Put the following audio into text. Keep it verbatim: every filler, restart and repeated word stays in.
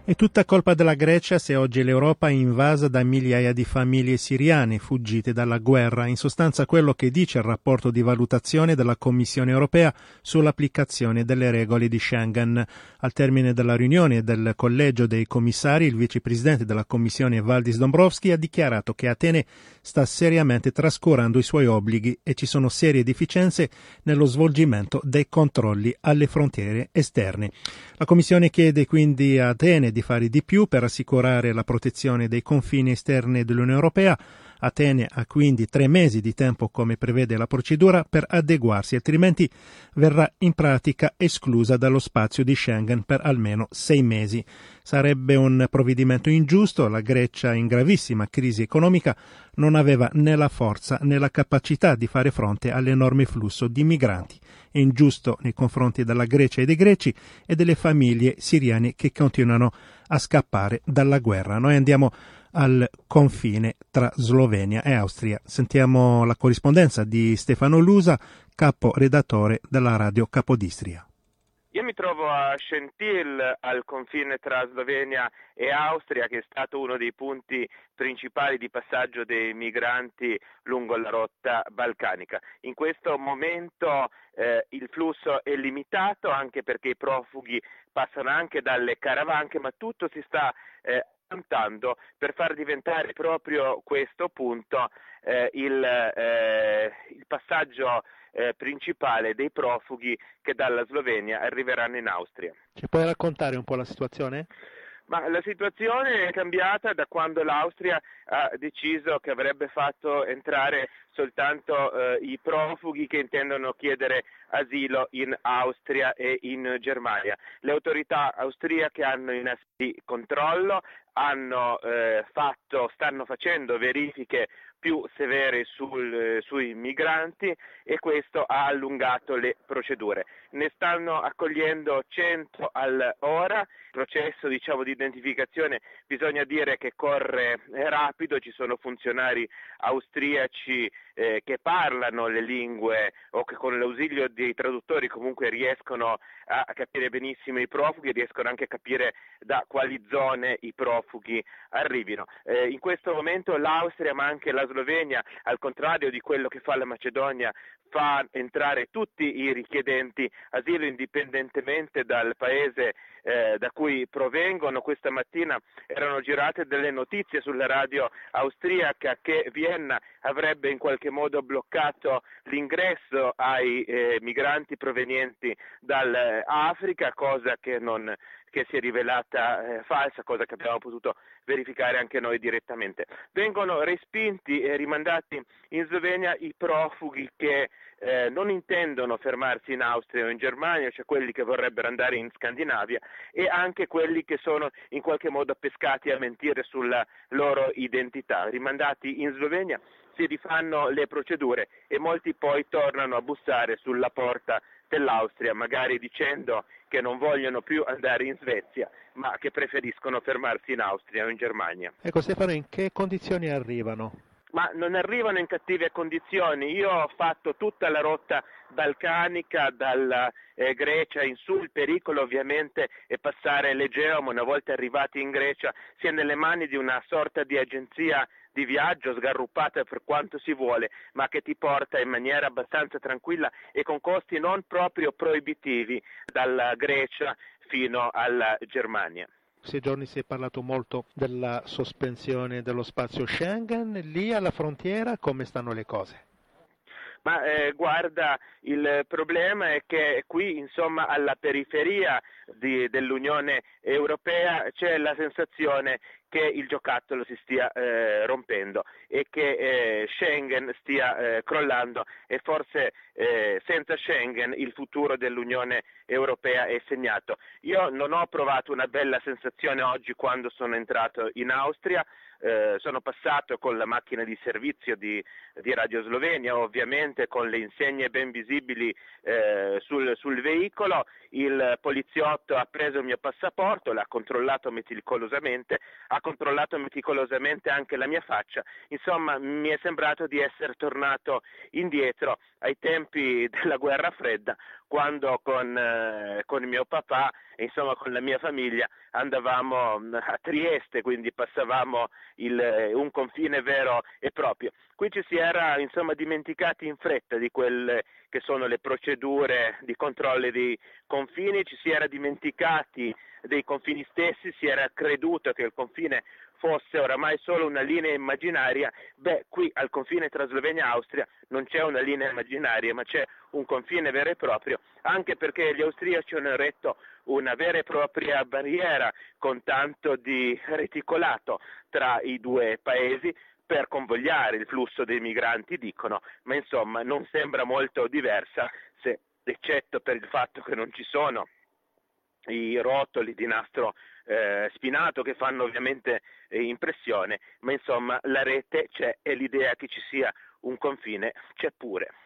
È tutta colpa della Grecia se oggi l'Europa è invasa da migliaia di famiglie siriane fuggite dalla guerra, in sostanza quello che dice il rapporto di valutazione della Commissione europea sull'applicazione delle regole di Schengen. Al termine della riunione del collegio dei commissari, il vicepresidente della Commissione Valdis Dombrovskis ha dichiarato che Atene sta seriamente trascurando i suoi obblighi e ci sono serie deficienze nello svolgimento dei controlli alle frontiere esterne. La Commissione chiede quindi a Atene di fare di più per assicurare la protezione dei confini esterni dell'Unione Europea. Atene ha quindi tre mesi di tempo, come prevede la procedura, per adeguarsi, altrimenti verrà in pratica esclusa dallo spazio di Schengen per almeno sei mesi. Sarebbe un provvedimento ingiusto. La Grecia, in gravissima crisi economica, non aveva né la forza né la capacità di fare fronte all'enorme flusso di migranti. È ingiusto nei confronti della Grecia e dei greci e delle famiglie siriane che continuano a scappare dalla guerra. Noi andiamo al confine tra Slovenia e Austria. Sentiamo la corrispondenza di Stefano Lusa, capo redattore della Radio Capodistria. Io mi trovo a Schentil, al confine tra Slovenia e Austria, che è stato uno dei punti principali di passaggio dei migranti lungo la rotta balcanica. In questo momento eh, il flusso è limitato, anche perché i profughi passano anche dalle caravanche, ma tutto si sta eh, affrontando per far diventare proprio questo punto eh, il, eh, il passaggio eh, principale dei profughi che dalla Slovenia arriveranno in Austria. Ci puoi raccontare un po' la situazione? Ma la situazione è cambiata da quando l'Austria ha deciso che avrebbe fatto entrare soltanto eh, i profughi che intendono chiedere asilo in Austria e in Germania. Le autorità austriache hanno in di controllo, hanno eh, fatto, stanno facendo verifiche più severe sul, sui migranti e questo ha allungato le procedure. Ne stanno accogliendo cento all'ora. Il processo diciamo, di identificazione bisogna dire che corre rapido, ci sono funzionari austriaci eh, che parlano le lingue o che con l'ausilio dei traduttori comunque riescono a capire benissimo i profughi, riescono anche a capire da quali zone i profughi arrivino. Eh, in questo momento l'Austria ma anche la Slovenia, al contrario di quello che fa la Macedonia, fa entrare tutti i richiedenti asilo indipendentemente dal paese eh, da cui provengono. Questa mattina erano girate delle notizie sulla radio austriaca che Vienna avrebbe in qualche modo bloccato l'ingresso ai eh, migranti provenienti dall'Africa, cosa che non che si è rivelata eh, falsa, cosa che abbiamo potuto verificare anche noi direttamente. Vengono respinti e rimandati in Slovenia i profughi che eh, non intendono fermarsi in Austria o in Germania, cioè quelli che vorrebbero andare in Scandinavia, e anche quelli che sono in qualche modo pescati a mentire sulla loro identità. Rimandati in Slovenia si rifanno le procedure e molti poi tornano a bussare sulla porta dell'Austria, magari dicendo che non vogliono più andare in Svezia, ma che preferiscono fermarsi in Austria o in Germania. Ecco Stefano, in che condizioni arrivano? Ma non arrivano in cattive condizioni. Io ho fatto tutta la rotta balcanica dalla eh, Grecia in su. Il pericolo ovviamente è passare l'Egeo, ma una volta arrivati in Grecia si è nelle mani di una sorta di agenzia di viaggio sgarruppata per quanto si vuole, ma che ti porta in maniera abbastanza tranquilla e con costi non proprio proibitivi dalla Grecia fino alla Germania. Questi giorni si è parlato molto della sospensione dello spazio Schengen. Lì alla frontiera come stanno le cose? Ma eh, guarda, il problema è che qui, insomma, alla periferia di, dell'Unione Europea c'è la sensazione che il giocattolo si stia eh, rompendo e che eh, Schengen stia eh, crollando e forse eh, senza Schengen il futuro dell'Unione Europea è segnato. Io non ho provato una bella sensazione oggi quando sono entrato in Austria. Eh, sono passato con la macchina di servizio di, di Radio Slovenia, ovviamente con le insegne ben visibili eh, sul, sul veicolo. Il poliziotto ha preso il mio passaporto, l'ha controllato meticolosamente, ha controllato meticolosamente anche la mia faccia. Insomma, mi è sembrato di essere tornato indietro ai tempi della guerra fredda, quando con, eh, con mio papà e insomma con la mia famiglia andavamo a Trieste, quindi passavamo il, un confine vero e proprio. Qui ci si era insomma dimenticati in fretta di quelle che sono le procedure di controllo dei confini, ci si era dimenticati dei confini stessi, si era creduto che il confine fosse oramai solo una linea immaginaria. Beh, qui al confine tra Slovenia e Austria non c'è una linea immaginaria, ma c'è un confine vero e proprio, anche perché gli austriaci hanno eretto una vera e propria barriera con tanto di reticolato tra i due paesi per convogliare il flusso dei migranti, dicono, ma insomma non sembra molto diversa, se, eccetto per il fatto che non ci sono i rotoli di nastro eh, spinato che fanno ovviamente eh, impressione, ma insomma la rete c'è e l'idea che ci sia un confine c'è pure.